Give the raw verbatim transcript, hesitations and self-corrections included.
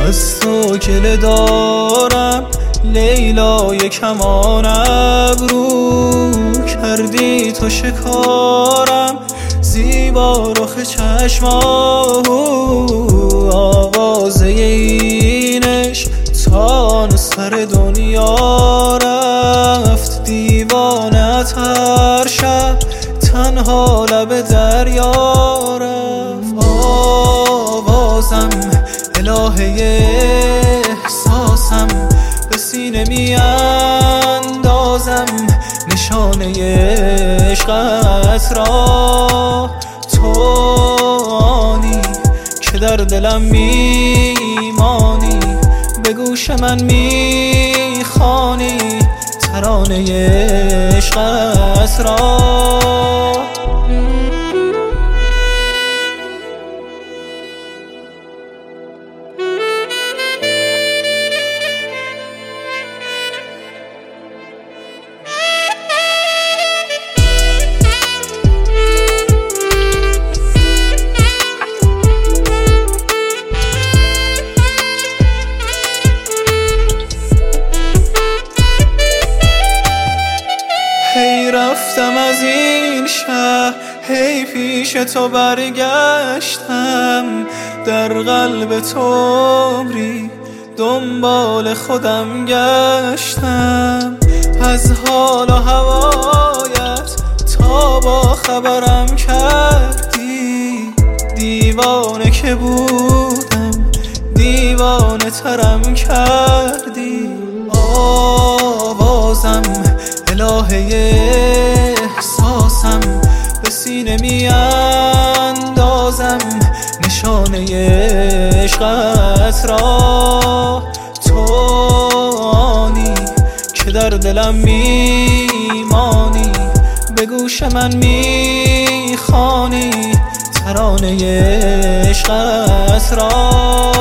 از تو گله دارم لیلای کمان ابرو کردی تو شکارم زیبا رخ چشماهو آوازه اینش تا سر دنیا رفت دیوانت هر شب تنها لب دریا رفت آوازم الهه احساسم به سینه می اندازم نشانه عشقت را تو آنی که در دلم میمانی به گوش من میخوانی ترانه عشقت را هی رفتم از این شهر هی پیش تو برگشتم در قلب تو عمری دنبال خودم گشتم از حال و هوایت تا با خبرم کردی دیوانه که بودم دیوانه ترم کردی آوازم الهه احساسم به سینه می اندازم نشانه عشقت را تو آنی که در دلم میمانی به گوش من میخوانی ترانه عشقت را